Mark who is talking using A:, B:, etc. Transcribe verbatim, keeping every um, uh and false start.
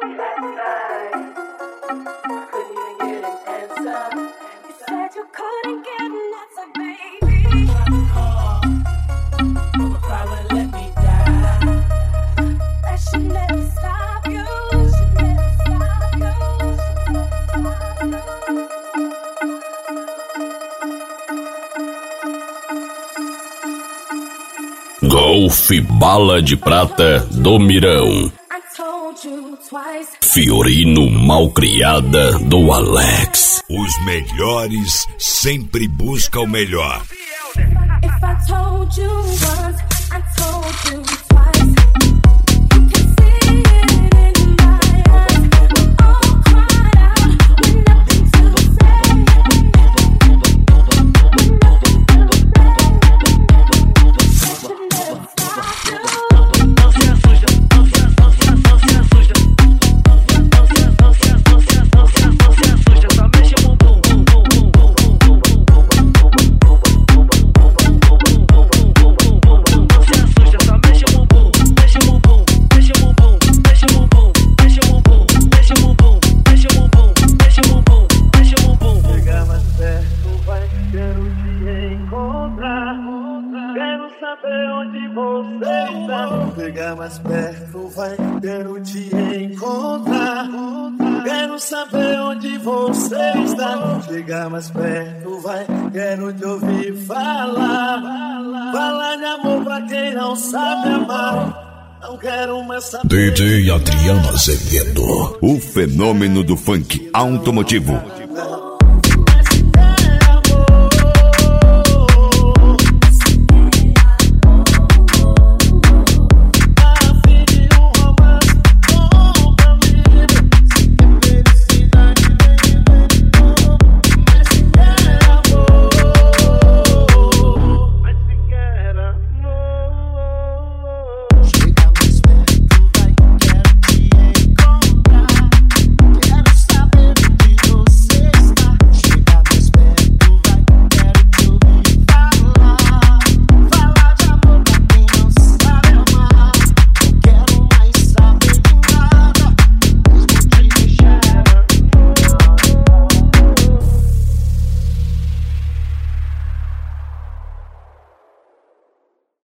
A: Golf Bala de Prata do Mirão. Fiorino Malcriada do Alex.
B: Os melhores sempre buscam o melhor.
C: Chegar mais perto, vai, quero te encontrar. Quero saber onde você está. Chegar mais perto, vai, quero te ouvir falar. Falar de amor pra quem não sabe amar. Não quero mais saber.
B: D J Adriano Azevedo, o fenômeno do funk automotivo.